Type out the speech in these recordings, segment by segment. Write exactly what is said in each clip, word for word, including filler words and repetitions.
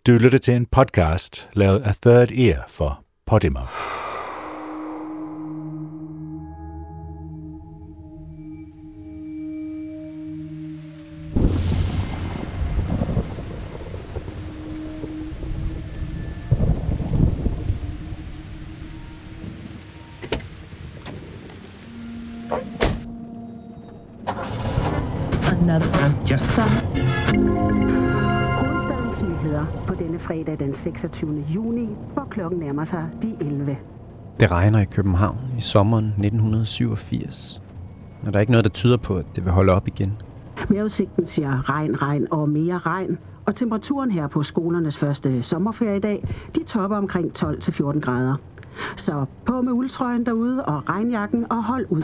Du lytter til en podcast lavet af Third Ear for Podimo. På denne fredag den seksogtyvende juni, hvor klokken nærmer sig de elleve. Det regner i København i sommeren nitten syvogfirs, og der er ikke noget, der tyder på, at det vil holde op igen. Vejrudsigten siger regn, regn og mere regn, og temperaturen her på skolernes første sommerferie i dag, de topper omkring tolv til fjorten grader. Så på med uldtrøjen derude og regnjakken og hold ud.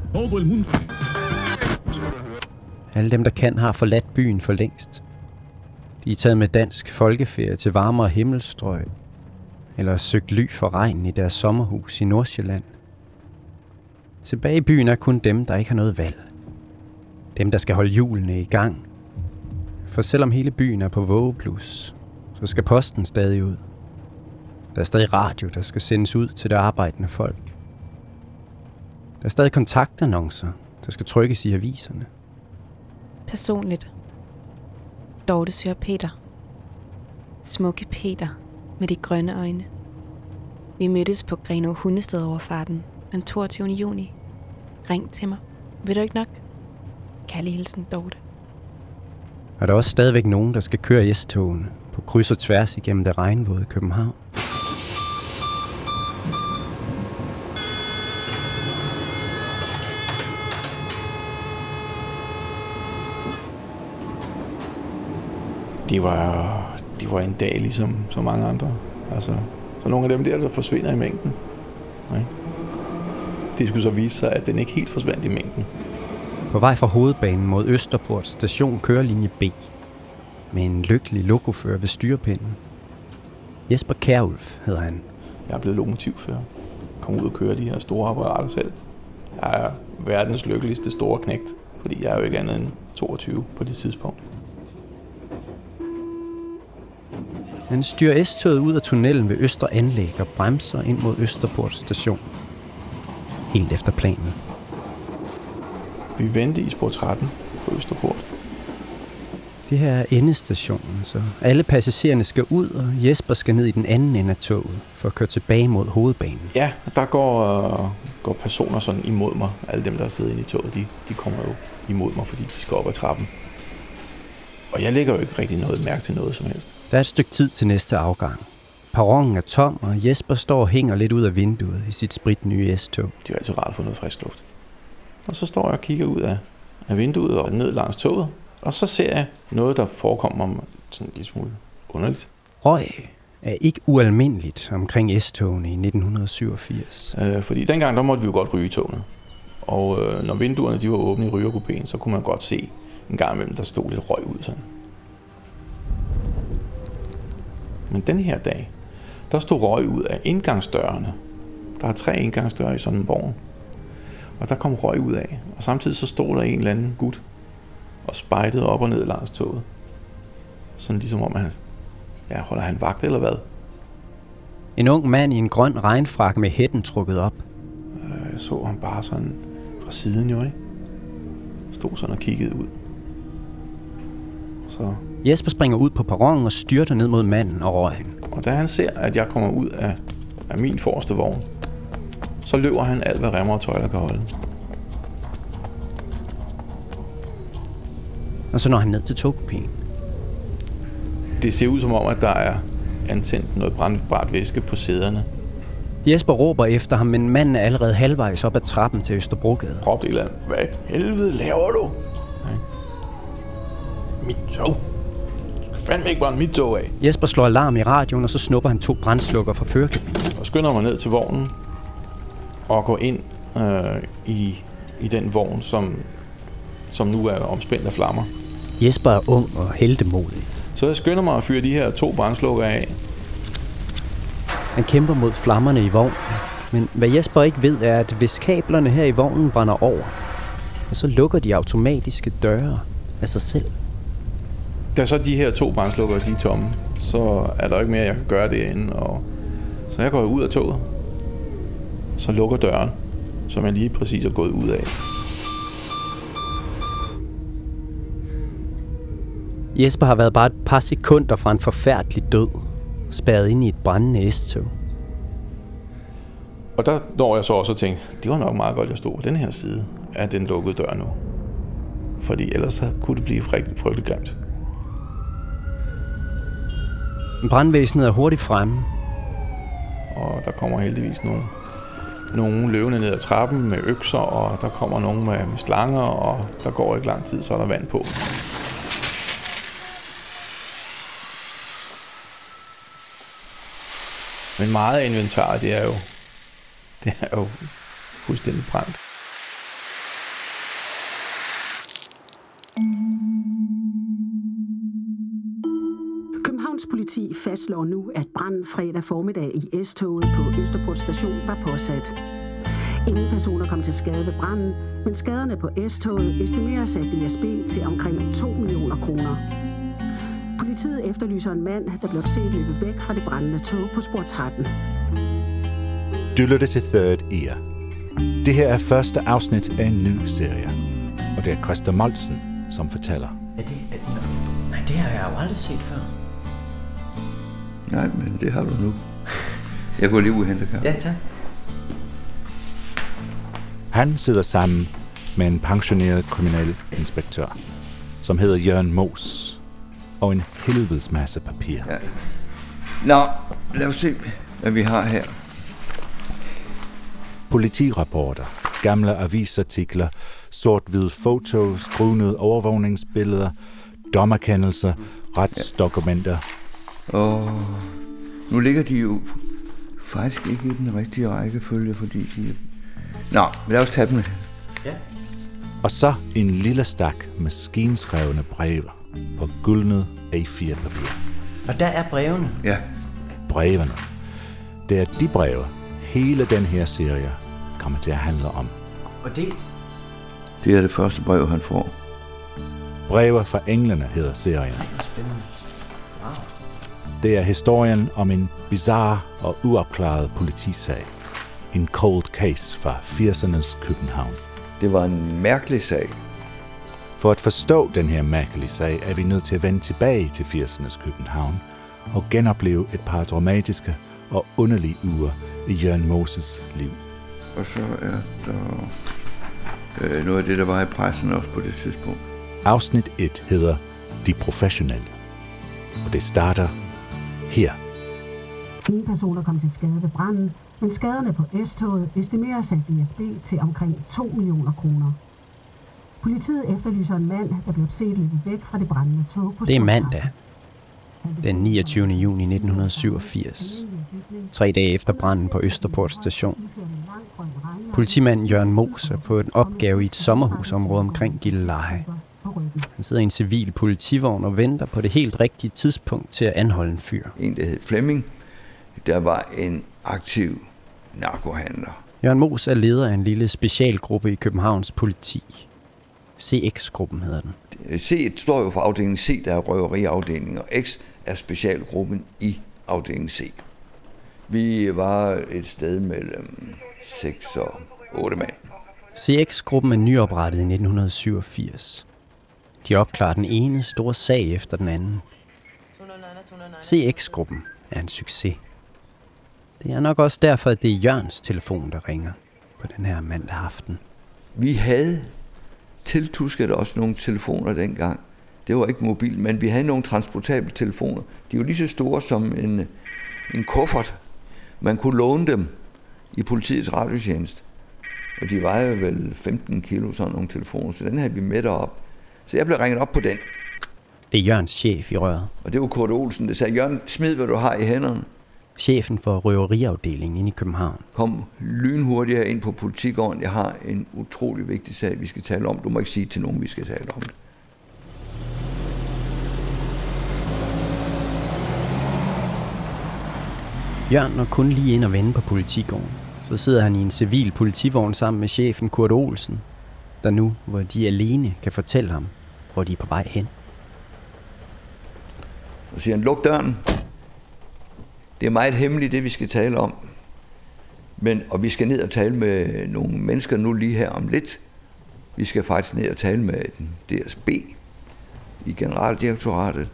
Alle dem, der kan, har forladt byen for længst. De er taget med dansk folkeferie til varmere himmelstrøg, eller søgt ly for regn i deres sommerhus i Nordsjælland. Tilbage i byen er kun dem, der ikke har noget valg. Dem, der skal holde hjulene i gang. For selvom hele byen er på vågeplus, så skal posten stadig ud. Der er stadig radio, der skal sendes ud til det arbejdende folk. Der er stadig kontaktannoncer, der skal trykkes i aviserne. Personligt. Dorte søger Peter. Smukke Peter med de grønne øjne. Vi mødtes på Grenaa Hundested-overfarten den toogtyvende juni. Ring til mig. Vil du ikke nok? Kærlig hilsen, Dorte. Og der er også stadigvæk nogen, der skal køre S-togene på kryds og tværs igennem det regnvåde København. Det var, det var en dag ligesom så mange andre. Altså, så nogle af dem der, der forsvinder i mængden. Nej. Det skulle så vise sig, at den ikke helt forsvandt i mængden. På vej fra hovedbanen mod Østerport station kører linje B. Med en lykkelig lokofører ved styrepinden. Jesper Kjærulf hedder han. Jeg er blevet lokomotivfører. Kom ud og køre de her store apparater selv. Jeg er verdens lykkeligste store knægt, fordi jeg er jo ikke andet end toogtyve på det tidspunkt. Han styrer S-toget ud af tunnelen ved Østre Anlæg og bremser ind mod Østerport station. Helt efter planen. Vi venter i spor tretten på Østerport. Det her er endestationen, så alle passagererne skal ud, og Jesper skal ned i den anden ende af toget for at køre tilbage mod hovedbanen. Ja, der går, øh, går personer sådan imod mig. Alle dem, der sidder inde i toget, de, de kommer jo imod mig, fordi de skal op ad trappen. Og jeg lægger jo ikke rigtig noget mærke til noget som helst. Der er et stykke tid til næste afgang. Perronen er tom, og Jesper står og hænger lidt ud af vinduet i sit spritnye S-tog. Det er jo altid rart at få noget frisk luft. Og så står jeg og kigger ud af, af vinduet og ned langs toget. Og så ser jeg noget, der forekommer mig sådan en lille smule underligt. Røg er ikke ualmindeligt omkring S-togene i nitten syvogfirs. Øh, fordi dengang der måtte vi jo godt ryge i togene. Og øh, når vinduerne de var åbne i rygerkupéen, så kunne man godt se en gang imellem, der stod lidt røg ud sådan. Men den her dag, der stod røg ud af indgangsdørene. Der er tre indgangsdøre i sådan en vogn. Og der kom røg ud af. Og samtidig så stod der en eller anden gut og spejdede op og ned langs toget. Sådan ligesom om, han, ja, holder han vagt eller hvad? En ung mand i en grøn regnfrak med hætten trukket op. Jeg så ham bare sådan fra siden jo, ikke? Stod sådan og kiggede ud. Så. Jesper springer ud på perronen og styrter ned mod manden og røgen. Og da han ser, at jeg kommer ud af, af min forreste vogn, så løber han alt, hvad remmer og tøjler kan holde. Og så når han ned til togkupéen. Det ser ud som om, at der er antændt noget brændbart væske på sæderne. Jesper råber efter ham, men manden er allerede halvvejs op ad trappen til Østerbrogade. Råbte et eller andet. Hvad helvede laver du? Nej. Mit tog. Det skal fandme ikke bare mit tog af. Jesper slår alarm i radioen, og så snupper han to brændslukker fra førerkabinen. Og skynder mig ned til vognen og går ind øh, i, i den vogn, som, som nu er omspændt af flammer. Jesper er ung og heltemodig. Så jeg skynder mig at fyre de her to brændslukker af. Han kæmper mod flammerne i vognen, men hvad Jesper ikke ved er, at hvis kablerne her i vognen brænder over, så lukker de automatiske døre af sig selv. Da så de her to brændslukker, de er tomme, så er der ikke mere, jeg kan gøre derinde. Og så jeg går ud af toget. Så lukker døren, som jeg lige præcis er gået ud af. Jesper har været bare et par sekunder fra en forfærdelig død, spærret ind i et brændende S-tog. Og der når jeg så også og tænkte, det var nok meget godt, at jeg stod på den her side af den lukkede dør nu. Fordi ellers så kunne det blive frygteligt, frygteligt grimt. Brandvæsenet er hurtigt fremme. Og der kommer heldigvis nogle, nogle løvende ned ad trappen med økser, og der kommer nogle med, med slanger, og der går ikke lang tid, så er der vand på. Men meget af inventaret, det er jo, det er jo fuldstændig brændt. Københavns politi fastslår nu, at branden fredag formiddag i S-toget på Østerport station var påsat. Ingen personer kom til skade ved branden, men skaderne på S-toget estimeres af D S B til omkring to millioner kroner. Politiet efterlyser en mand, der blev set løbe væk fra det brændende tog på spor tretten. Du lytter til Third Ear. Det her er første afsnit af en ny serie, og det er Christer Moltzen, som fortæller. Er det, er det, nej, det har jeg jo aldrig set før. Nej, men det har du nu. Jeg går lige ud og henter kaffe. Ja, tak. Han sidder sammen med en pensioneret kriminalinspektør, som hedder Jørgen Moos, og en helvedes masse papir. Ja. Nå, lad os se, hvad vi har her. Politirapporter, gamle avisartikler, sort-hvide fotos, grunede overvågningsbilleder, dommerkendelser, retsdokumenter. Og nu ligger de jo faktisk ikke i den rigtige rækkefølge, fordi de... Nå, lad os tage dem. Ja. Og så en lille stak maskinskrevne breve på gyldnet A fire papir. Og der er brevene. Ja. Brevene. Det er de breve, hele den her serie kommer til at handle om. Og det... Det er det første brev, han får. Breve fra englene hedder serien. Ej, hvor spændende. Wow. Det er historien om en bizarre og uopklaret politisag. En cold case fra firsernes København. Det var en mærkelig sag. For at forstå den her mærkelige sag, er vi nødt til at vende tilbage til firsernes København og genopleve et par dramatiske og underlige uger i Jørgen Moos' liv. Og så er der øh, noget af det, der var i pressen også på det tidspunkt. Afsnit et hedder De Professionelle, og det starter her. Ingen personer kom til skade ved branden, men skaderne på S-toget estimeres af D S B til omkring to millioner kroner. Politiet efterlyser en mand, der blev set løbe væk fra det brændende tog på Det er spor mandag, tretten. den niogtyvende juni nitten syvogfirs. Tre dage efter branden på Østerport station. Politimanden Jørgen Moos er på en opgave i et sommerhusområde omkring Gilleleje. Han sidder i en civil politivogn og venter på det helt rigtige tidspunkt til at anholde en fyr. En, der hed Flemming, der var en aktiv narkohandler. Jørgen Moos er leder af en lille specialgruppe i Københavns politi. C X-gruppen hedder den. C står jo for afdeling C, der er røveriafdelingen, og X er specialgruppen i afdeling C. Vi var et sted mellem seks og otte mand. C X-gruppen er nyoprettet i nitten syvogfirs. De opklarer den ene store sag efter den anden. C X-gruppen er en succes. Det er nok også derfor, at det er Jørgens telefon, der ringer på den her mandag aften. Vi havde tiltusket også nogle telefoner dengang. Det var ikke mobil, men vi havde nogle transportable telefoner. De var lige så store som en, en kuffert. Man kunne låne dem i politiets radiotjeneste. Og de vejer vel femten kilo, sådan nogle telefoner, så den havde vi med derop. Så jeg blev ringet op på den. Det er Jørgens chef i røret. Og det var Kurt Olsen, der sagde, Jørgen, smid hvad du har i hænderne. Chefen for røveriafdelingen inde i København. Kom lynhurtigere ind på politigården. Jeg har en utrolig vigtig sag, vi skal tale om. Du må ikke sige til nogen, vi skal tale om det. Jørgen når kun lige ind og vende på politigården. Så sidder han i en civil politivogn sammen med chefen Kurt Olsen, der nu, hvor de alene, kan fortælle ham, hvor de er på vej hen. Så siger han, luk døren. Det er meget hemmeligt, det vi skal tale om. Men, og vi skal ned og tale med nogle mennesker nu lige her om lidt. Vi skal faktisk ned og tale med D S B i Generaldirektoratet.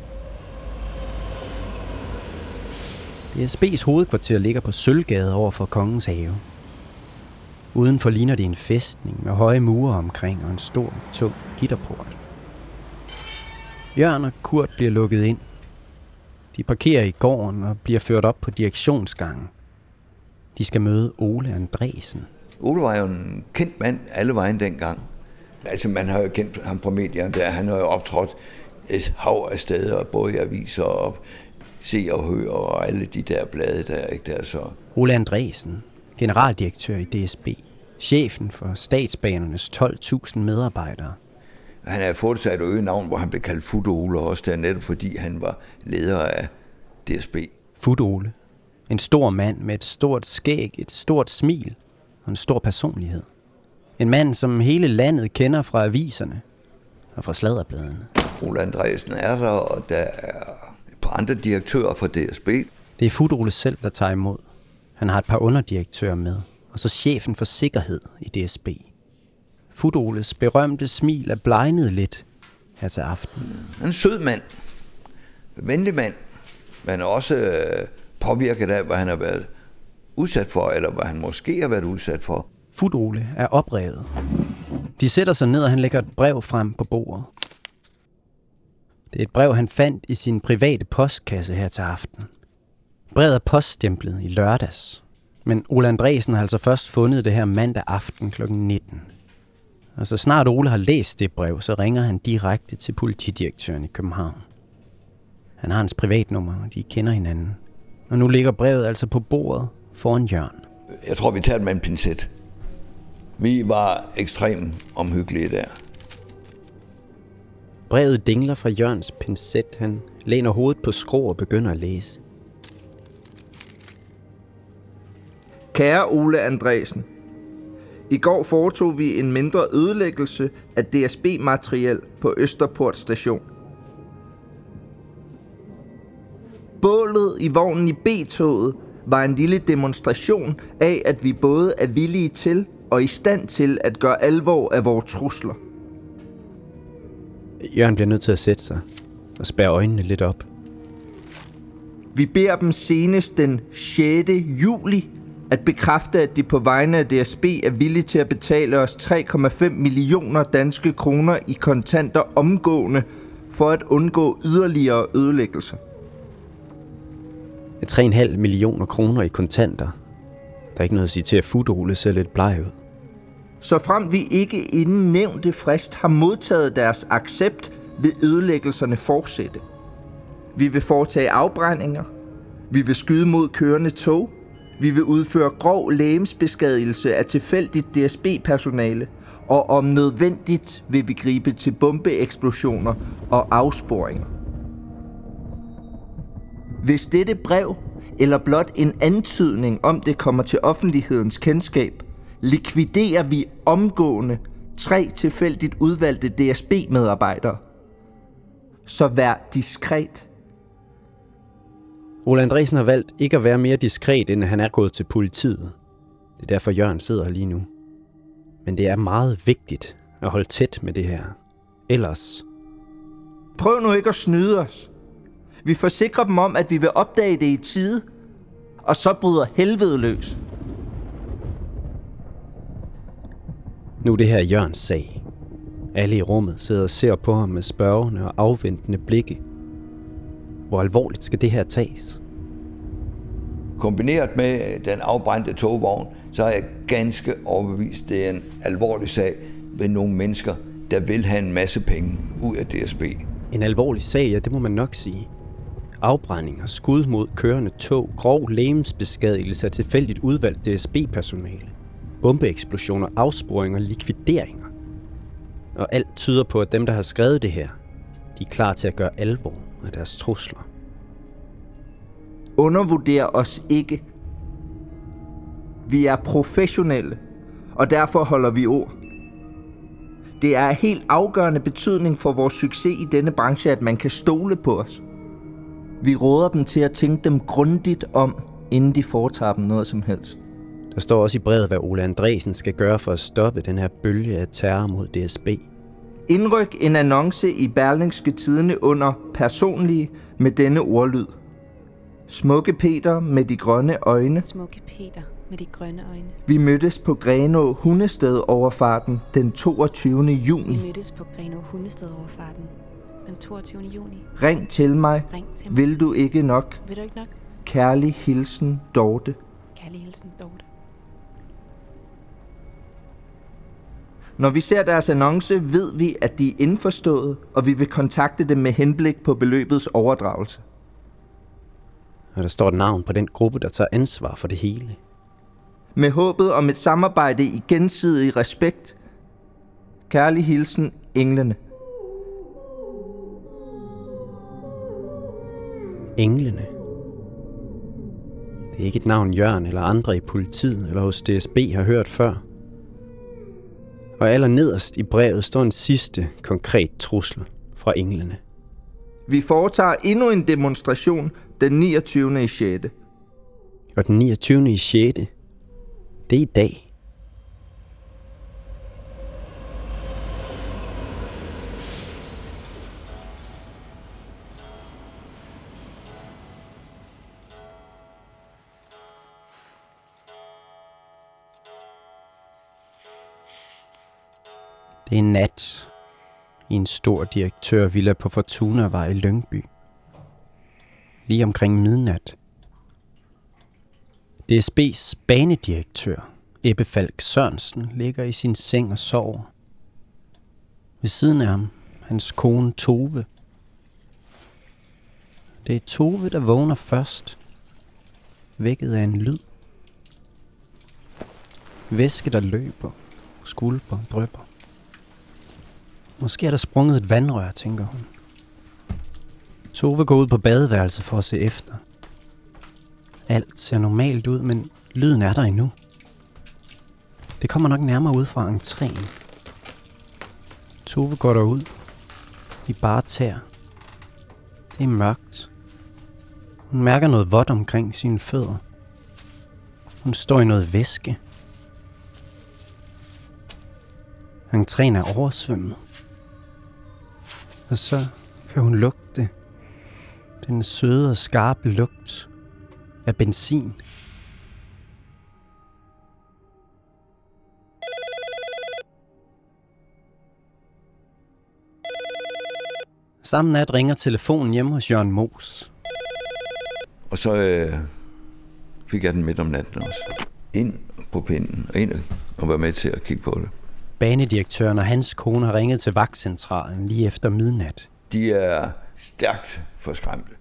D S B's hovedkvarter ligger på Sølvgade over for Kongens Have. Udenfor ligner det en fæstning med høje mure omkring og en stor, tung gitterport. Jørgen og Kurt bliver lukket ind. De parkerer i gården og bliver ført op på direktionsgangen. De skal møde Ole Andresen. Ole var jo en kendt mand alle vejen dengang. Altså man har jo kendt ham fra medierne der. Han har jo optrådt et hav af steder, både i aviser og Se og Hør og alle de der blade der, ikke der så. Ole Andresen, generaldirektør i D S B. Chefen for Statsbanernes tolv tusind medarbejdere. Han havde fået sig et øgenavn, hvor han blev kaldt Fut Ole, også der netop fordi han var leder af D S B. Fut Ole. En stor mand med et stort skæg, et stort smil og en stor personlighed. En mand, som hele landet kender fra aviserne og fra sladderbladene. Ole Andresen er der, og der er et par andre direktører fra D S B. Det er Fut Ole selv, der tager imod. Han har et par underdirektører med, og så chefen for sikkerhed i D S B. Fut Oles berømte smil er blegnet lidt her til aften. Han er en sød mand. En venlig mand. Men også øh, påvirket af, hvad han har været udsat for, eller hvad han måske har været udsat for. Fut Ole er oprevet. De sætter sig ned, og han lægger et brev frem på bordet. Det er et brev, han fandt i sin private postkasse her til aften. Brevet er poststemplet i lørdags. Men Ole Andresen har altså først fundet det her mandag aften klokken nitten. Og så snart Ole har læst det brev, så ringer han direkte til politidirektøren i København. Han har hans privatnummer, og de kender hinanden. Og nu ligger brevet altså på bordet foran Jørgen. Jeg tror, vi tager det med en pincet. Vi var ekstremt omhyggelige der. Brevet dingler fra Jørgens pincet. Han læner hovedet på skrå og begynder at læse. Kære Ole Andresen. I går foretog vi en mindre ødelæggelse af D S B-materiel på Østerport station. Bålet i vognen i B-toget var en lille demonstration af, at vi både er villige til og i stand til at gøre alvor af vores trusler. Jørgen bliver nødt til at sætte sig og spærre øjnene lidt op. Vi beder dem senest den sjette juli at bekræfte, at de på vegne af D S B er villige til at betale os tre komma fem millioner danske kroner i kontanter omgående for at undgå yderligere ødelæggelser. tre komma fem millioner kroner i kontanter. Der er ikke noget at sige til, at Fut Ole ser lidt bleg ud. Så frem vi ikke inden nævnte frist har modtaget deres accept, vil ødelæggelserne fortsætte. Vi vil foretage afbrændinger. Vi vil skyde mod kørende tog. Vi vil udføre grov legemsbeskadigelse af tilfældigt D S B-personale. Og om nødvendigt vil vi gribe til bombeeksplosioner og afsporinger. Hvis dette brev, eller blot en antydning om det kommer til offentlighedens kendskab, likviderer vi omgående tre tilfældigt udvalgte D S B-medarbejdere. Så vær diskret. Ole Andresen har valgt ikke at være mere diskret, end han er gået til politiet. Det er derfor Jørgen sidder her lige nu. Men det er meget vigtigt at holde tæt med det her. Ellers... Prøv nu ikke at snyde os. Vi forsikrer dem om, at vi vil opdage det i tide, og så bryder helvede løs. Nu er det her Jørgens sag. Alle i rummet sidder og ser på ham med spørgende og afventende blikke. Hvor alvorligt skal det her tages? Kombineret med den afbrændte togvogn, så er jeg ganske overbevist, det er en alvorlig sag ved nogle mennesker, der vil have en masse penge ud af D S B. En alvorlig sag, ja, det må man nok sige. Afbrændinger, skud mod kørende tog, grov legemsbeskadigelse af tilfældigt udvalgt D S B-personale, bombeeksplosioner, afsporinger, likvideringer. Og alt tyder på, at dem, der har skrevet det her, de er klar til at gøre alvor af deres trusler. Undervurder os ikke. Vi er professionelle, og derfor holder vi ord. Det er af helt afgørende betydning for vores succes i denne branche, at man kan stole på os. Vi råder dem til at tænke dem grundigt om, inden de foretager dem noget som helst. Der står også i brevet, hvad Ole Andresen skal gøre for at stoppe den her bølge af terror mod D S B. Indryk en annonce i Berlingske Tidende under personlige med denne ordlyd. Smukke Peter med de grønne øjne. Smukke Peter med de grønne øjne. Vi mødtes på Grenaa Hundested overfarten den toogtyvende juni. Vi mødtes på Grenaa Hundested overfarten den toogtyvende juni. Ring til mig. Ring til mig. Vil du ikke nok? Vil du ikke nok? Kærlig hilsen, Dorte. Kærlig hilsen, Dorte. Når vi ser deres annonce, ved vi, at de er indforstået, og vi vil kontakte dem med henblik på beløbets overdragelse. Og der står et navn på den gruppe, der tager ansvar for det hele. Med håbet om et samarbejde i gensidig respekt. Kærlig hilsen, Englene. Englene. Det er ikke et navn, Jørgen eller andre i politiet eller hos D S B har hørt før. Og allernederst i brevet står en sidste konkret trussel fra englene. Vi foretager endnu en demonstration den niogtyvende i sjette Og den niogtyvende i sjette Det er i dag. Det er en nat i en stor direktørvilla på Fortunavej i Lyngby. Lige omkring midnat. D S B's banedirektør, Ebbe Falk Sørensen, ligger i sin seng og sover. Ved siden af ham, hans kone Tove. Det er Tove, der vågner først, vækket af en lyd. Væske, der løber, skulper, drypper. Måske er der sprunget et vandrør, tænker hun. Tove går ud på badeværelset for at se efter. Alt ser normalt ud, men lyden er der endnu. Det kommer nok nærmere ud fra entréen. Tove går derud i bare tæer. Det er mørkt. Hun mærker noget vådt omkring sine fødder. Hun står i noget væske. Entréen er oversvømmet. Og så kan hun lugte den søde og skarpe lugt af benzin. Samme nat ringer telefonen hjemme hos Jørgen Moos. Og så øh, fik jeg den midt om natten også. Ind på pinden og ind og være med til at kigge på det. Banedirektøren og hans kone har ringet til vagtcentralen lige efter midnat. De er stærkt forskræmte.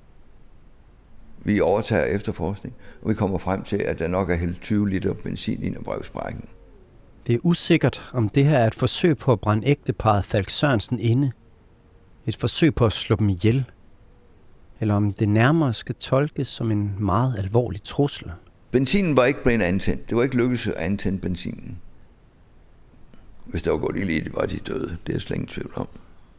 Vi overtager efterforskning, og vi kommer frem til, at der nok er hældt tyve liter benzin ind i brevsprækken. Det er usikkert, om det her er et forsøg på at brænde ægteparret Falk Sørensen inde. Et forsøg på at slå dem ihjel. Eller om det nærmere skal tolkes som en meget alvorlig trussel. Benzinen var ikke blevet antændt. Det var ikke lykkedes at antænde benzinen. Hvis der var gået ild i det, var de døde. Det er slet ingen tvivl om.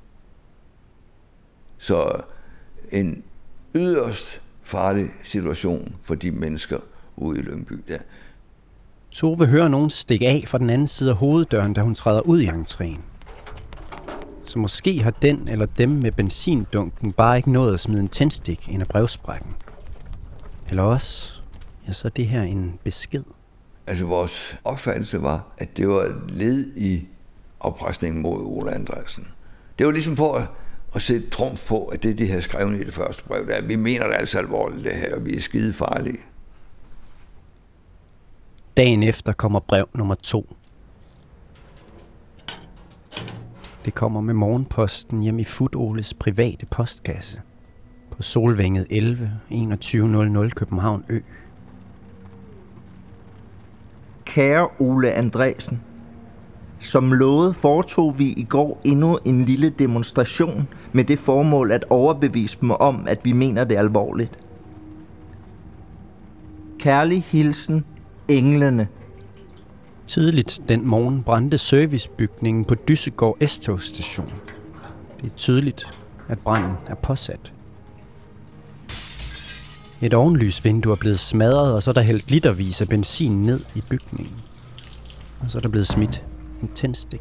Så en yderst farlig situation for de mennesker ude i Lyngby der. Tove hører nogen stikke af fra den anden side af hoveddøren, da hun træder ud i entréen. Så måske har den eller dem med benzindunken bare ikke nået at smide en tændstik ind af brevsprækken. Eller også, ja, så er det her en besked. Altså vores opfattelse var, at det var et led i oppresningen mod Ole Andresen. Det var ligesom for at, at sætte trumf på, at det de havde skrevet i det første brev, der vi mener det altså alvorligt det her, og vi er skide farlige. Dagen efter kommer brev nummer to. Det kommer med morgenposten hjem i Fut-Oles private postkasse på Solvænget elleve enogtyve nul nul København Ø. Kære Ole Andresen, som lovet foretog vi i går endnu en lille demonstration med det formål at overbevise dem om, at vi mener det alvorligt. Kærlig hilsen, Englene. Tidligt den morgen brændte servicebygningen på Dyssegård S-togstation. Det er tydeligt, at branden er påsat. Et ovenlysvindue er blevet smadret, og så er der hældt litervis af benzin ned i bygningen. Og så er der blevet smidt en tændstik.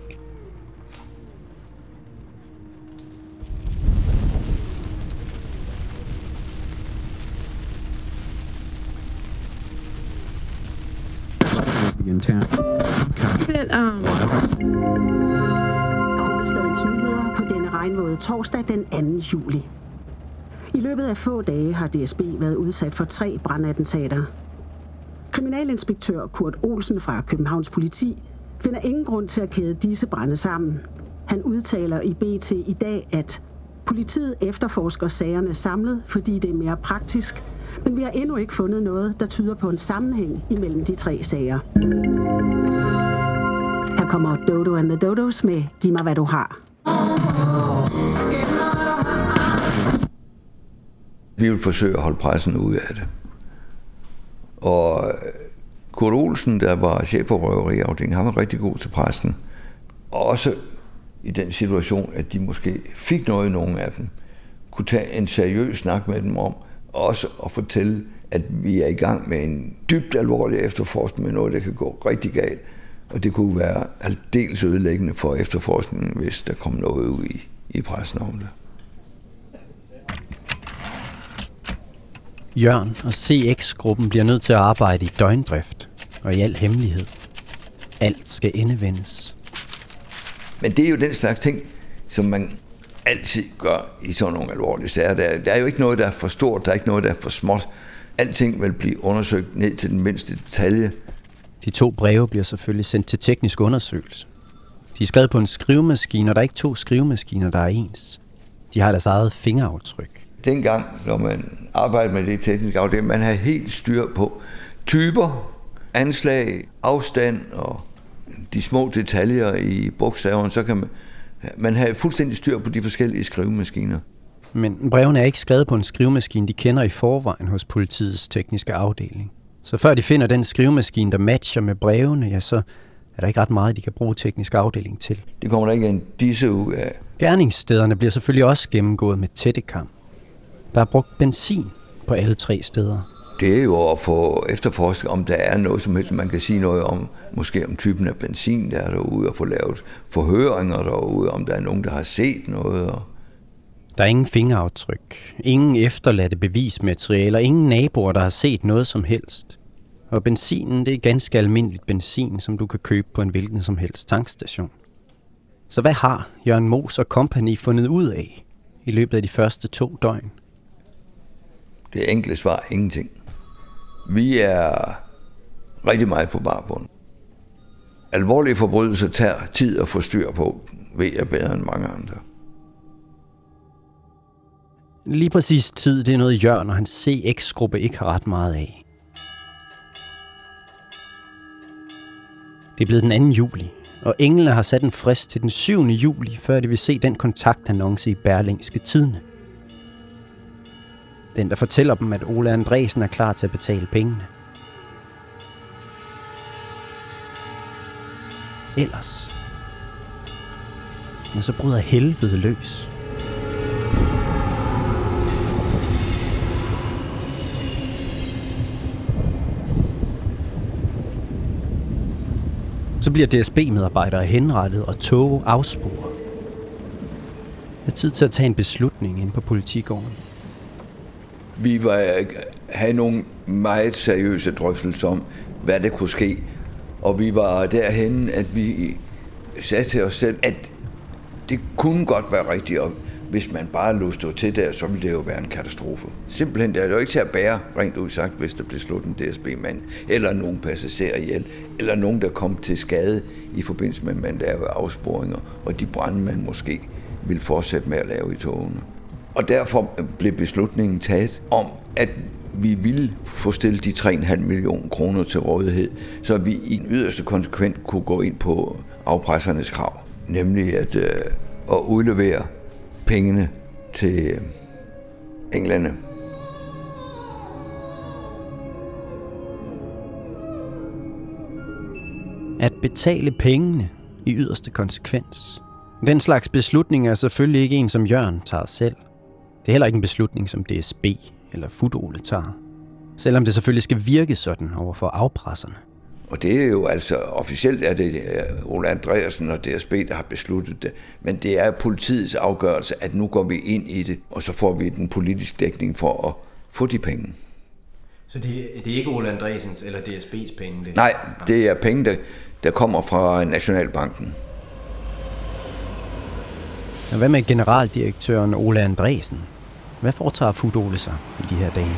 Hovedstadens nyheder på denne regnvåde torsdag den anden juli. I løbet af få dage har D S B været udsat for tre brandattentater. Kriminalinspektør Kurt Olsen fra Københavns Politi finder ingen grund til at kæde disse brande sammen. Han udtaler i B T i dag, at politiet efterforsker sagerne samlet, fordi det er mere praktisk, men vi har endnu ikke fundet noget, der tyder på en sammenhæng imellem de tre sager. Her kommer Dodo and the Dodos med Giv mig, hvad du har. Vi vil forsøge at holde pressen ude af det. Og Kurt Olsen, der var chef for røveriafdelingen, han var rigtig god til pressen. Også i den situation, at de måske fik noget i nogle af dem, kunne tage en seriøs snak med dem om, også at fortælle, at vi er i gang med en dybt alvorlig efterforskning med noget, der kan gå rigtig galt. Og det kunne være aldeles ødelæggende for efterforskningen, hvis der kom noget ud i, i pressen om det. Jørgen og C X-gruppen bliver nødt til at arbejde i døgndrift og i al hemmelighed. Alt skal endevendes. Men det er jo den slags ting, som man altid gør i sådan nogle alvorlige sager. Der, der er jo ikke noget, der er for stort, der er ikke noget, der er for småt. Alting vil blive undersøgt ned til den mindste detalje. De to breve bliver selvfølgelig sendt til teknisk undersøgelse. De er skrevet på en skrivemaskine, og der er ikke to skrivemaskiner, der er ens. De har deres eget fingeraftryk. Dengang, når man arbejder med det tekniske afdeling, man har helt styr på typer, anslag, afstand og de små detaljer i bogstaverne, så kan man, man have fuldstændig styr på de forskellige skrivemaskiner. Men brevene er ikke skrevet på en skrivemaskine, de kender i forvejen hos politiets tekniske afdeling. Så før de finder den skrivemaskine, der matcher med brevene, ja, så er der ikke ret meget, de kan bruge teknisk afdeling til. Det kommer der ikke en disse ud af. Gerningsstederne bliver selvfølgelig også gennemgået med tættekam. Der er brugt benzin på alle tre steder. Det er jo at få efterforsket, om der er noget som helst, man kan sige noget om, måske om typen af benzin, der er derude, og få lavet forhøringer derude, om der er nogen, der har set noget. Og der er ingen fingeraftryk, ingen efterladte bevismaterialer, ingen naboer, der har set noget som helst. Og benzinen, det er ganske almindeligt benzin, som du kan købe på en hvilken som helst tankstation. Så hvad har Jørgen Moos og company fundet ud af i løbet af de første to døgn? Det enkle svar, ingenting. Vi er rigtig meget på barbund. Alvorlige forbrydelser tager tid at få styr på, ved jeg bedre end mange andre. Lige præcis tid, det er noget Jørgen og hans C X-gruppe ikke har ret meget af. Det er blevet den anden juli, og englene har sat en frist til den syvende juli, før de vil se den kontaktannonce i Berlingske Tidende. Den, der fortæller dem, at Ole Andresen er klar til at betale pengene. Ellers, men så bryder helvede løs. Så bliver D S B-medarbejdere henrettet og tog afsporet. Det er tid til at tage en beslutning inde på politigården. Vi var, havde nogle meget seriøse drøftelser om, hvad der kunne ske. Og vi var derhen, at vi sagde til os selv, at det kunne godt være rigtigt, og hvis man bare lod stå til der, så ville det jo være en katastrofe. Simpelthen, det er jo ikke til at bære, rent udsagt, hvis der blev slået en D S B-mand, eller nogen passagerer ihjel, eller nogen, der kom til skade i forbindelse med, at man lavede afsporinger, og de brænde, man måske ville fortsætte med at lave i togene. Og derfor blev beslutningen taget om, at vi ville få stillet de tre komma fem millioner kroner til rådighed, så vi i en yderste konsekvent kunne gå ind på afpressernes krav, nemlig at, øh, at udlevere pengene til englene. At betale pengene i yderste konsekvens. Den slags beslutning er selvfølgelig ikke en, som Jørgen tager selv. Det er heller ikke en beslutning, som D S B eller Fut Ole tager. Selvom det selvfølgelig skal virke sådan over for afpresserne. Og det er jo altså, officielt er det Ole Andreasen og D S B, der har besluttet det. Men det er politiets afgørelse, at nu går vi ind i det, og så får vi den politiske dækning for at få de penge. Så det, det er ikke Ole Andreasens eller D S B's penge? Det? Nej, det er penge, der, der kommer fra Nationalbanken. Og hvad med generaldirektøren Ole Andresen? Hvad foretager Fut Ole sig i de her dage?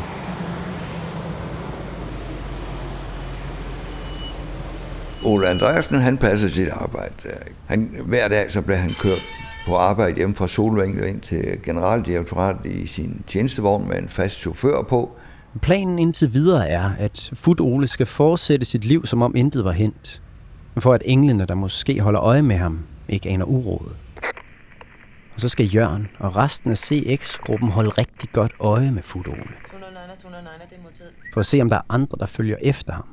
Ole Andreasen, han passer sit arbejde. Han, hver dag så bliver han kørt på arbejde hjemme fra Solvænget ind til generaldirektoratet i sin tjenestevogn med en fast chauffør på. Planen indtil videre er, at Fut Ole skal fortsætte sit liv, som om intet var hent. For at englene, der måske holder øje med ham, ikke aner urådet. Og så skal Jørgen og resten af C X-gruppen holde rigtig godt øje med Fut Ole. For at se, om der er andre, der følger efter ham.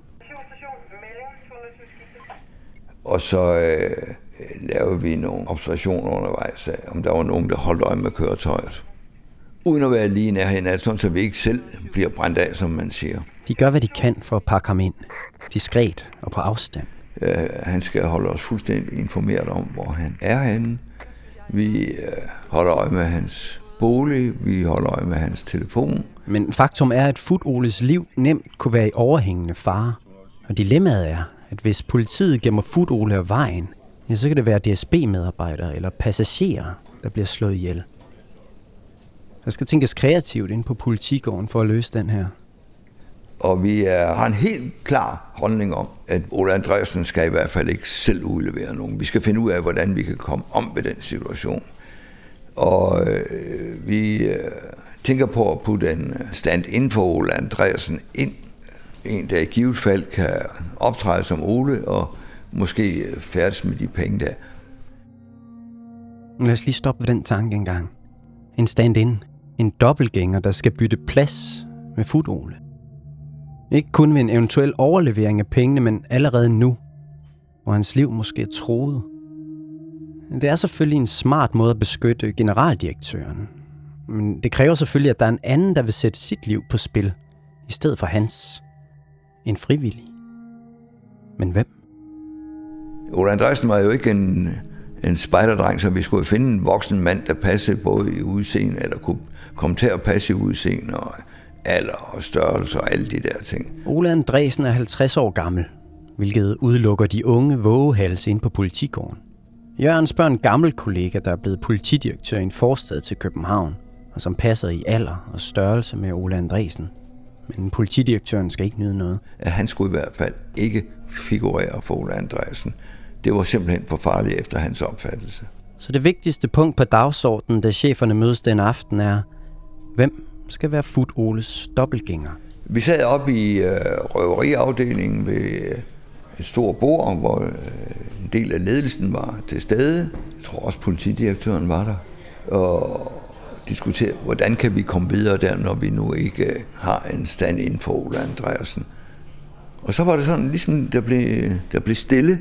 Og så øh, lavede vi nogle observationer undervejs af, om der var nogen, der holdt øje med køretøjet. Uden at være lige nærheden af, sådan så vi ikke selv bliver brændt af, som man siger. De gør, hvad de kan for at pakke ham ind. Diskret og på afstand. Øh, han skal holde os fuldstændig informeret om, hvor han er henne. Vi øh, holder øje med hans bolig, vi holder øje med hans telefon. Men faktum er, at Fut Oles liv nemt kunne være i overhængende fare. Og dilemmaet er, at hvis politiet gemmer Fut Ole af vejen, ja, så kan det være D S B-medarbejdere eller passagerer, der bliver slået ihjel. Der skal tænkes kreativt ind på politigården for at løse den her. Og vi er, har en helt klar holdning om, at Ole Andreasen skal i hvert fald ikke selv udlevere nogen. Vi skal finde ud af, hvordan vi kan komme om ved den situation. Og øh, vi øh, tænker på at putte en stand inden for Ole Andreasen ind. En, der i givet fald kan optræde som Ole og måske færdes med de penge der. Lad os lige stoppe ved den tanke engang. En stand-in. En dobbeltgænger, der skal bytte plads med Fut Ole. Ikke kun ved en eventuel overlevering af pengene, men allerede nu, hvor hans liv måske er truet. Det er selvfølgelig en smart måde at beskytte generaldirektøren. Men det kræver selvfølgelig, at der er en anden, der vil sætte sit liv på spil, i stedet for hans. En frivillig. Men hvem? Ole Andreasen var jo ikke en, en spejderdreng, så vi skulle finde en voksen mand, der passede både i udseende, eller kunne komme til at passe i udseende, og alder og størrelse og alle de der ting. Ole Andresen er halvtreds år gammel, hvilket udelukker de unge vågehalse ind på politigården. Jørgen spørger en gammel kollega, der er blevet politidirektør i en forstad til København, og som passer i alder og størrelse med Ole Andresen. Men politidirektøren skal ikke nyde noget. At han skulle i hvert fald ikke figurere for Ole Andresen. Det var simpelthen for farligt efter hans opfattelse. Så det vigtigste punkt på dagsordenen, da cheferne mødes den aften, er, hvem skal være Fut Oles dobbeltgænger? Vi sad oppe i øh, røveriafdelingen ved et stort bord, hvor øh, en del af ledelsen var til stede. Jeg tror også politidirektøren var der. Og diskutere, hvordan kan vi komme videre der, når vi nu ikke øh, har en stand inden for Ole Andreasen. Og så var det sådan, ligesom der blev, der blev stille.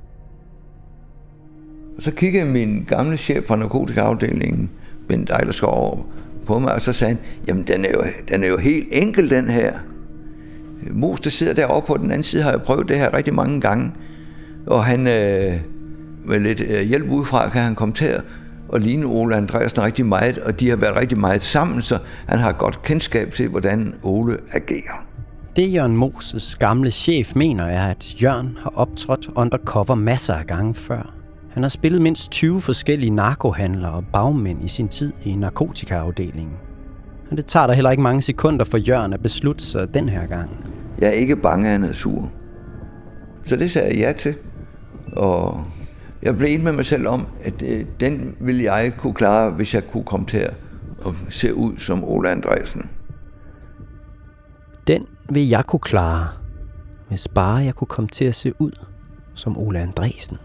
Og så kiggede min gamle chef fra narkotikaafdelingen, Bent Ejlerskov, på mig, og så sagde han, jamen den er jo, den er jo helt enkel, den her. Mos, der sidder deroppe på den anden side, har jeg prøvet det her rigtig mange gange. Og han, øh, med lidt øh, hjælp udefra, kan han komme til at og ligne Ole Andreasen rigtig meget, og de har været rigtig meget sammen, så han har godt kendskab til, hvordan Ole agerer. Det Jørgen Moses gamle chef mener er, at Jørgen har optrådt undercover masser af gange før. Han har spillet mindst tyve forskellige narkohandlere og bagmænd i sin tid i narkotikaafdelingen. Og det tager der heller ikke mange sekunder for Jørgen at beslutte sig den her gang. Jeg er ikke bange af natur. Så det sagde jeg ja til. Og jeg blev enig med mig selv om, at den ville jeg kunne klare, hvis jeg kunne komme til at se ud som Ole Andreasen. Den vil jeg kunne klare, hvis bare jeg kunne komme til at se ud som Ole Andresen.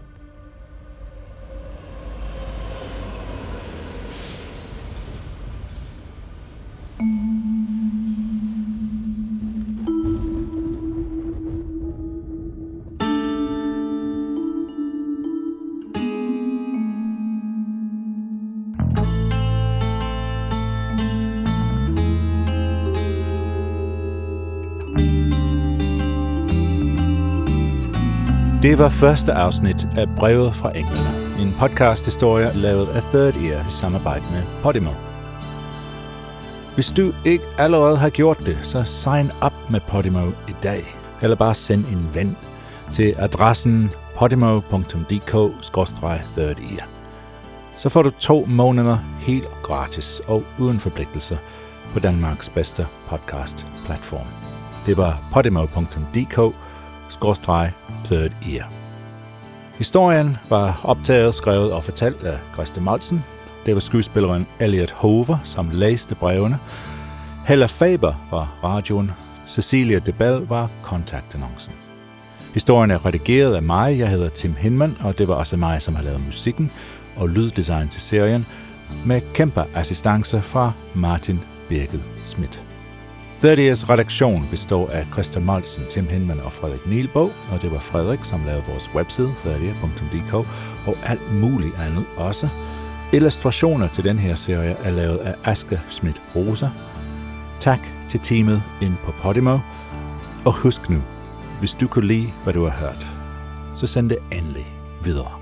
Det var første afsnit af Brevet fra Englene, en podcasthistorie lavet af Third Ear i samarbejde med Podimo. Hvis du ikke allerede har gjort det, så sign up med Podimo i dag, eller bare send en ven til adressen podimo punktum d k skråstreg third ear. Så får du to måneder helt gratis og uden forpligtelser på Danmarks bedste podcast-platform. Det var podimo punktum d k skråstreg third ear. Historien var optaget, skrevet og fortalt af Christa Moltzen. Det var skuespilleren Elliot Hover, som læste brevene. Hella Faber var radioen. Cecilia Debel var kontaktannoncen. Historien er redigeret af mig. Jeg hedder Tim Hinman, og det var også mig, som har lavet musikken og lyddesign til serien, med kæmpe assistance fra Martin Birgit Schmidt. Third Ears redaktion består af Christa Moltzen, Tim Hinman og Frederik Nielbo, og det var Frederik, som lavede vores webside, third ear punktum d k, og alt muligt andet også. Illustrationer til den her serie er lavet af Aske Schmidt Rosa. Tak til teamet ind på Podimo, og husk nu, hvis du kunne lide, hvad du har hørt, så send det endelig videre.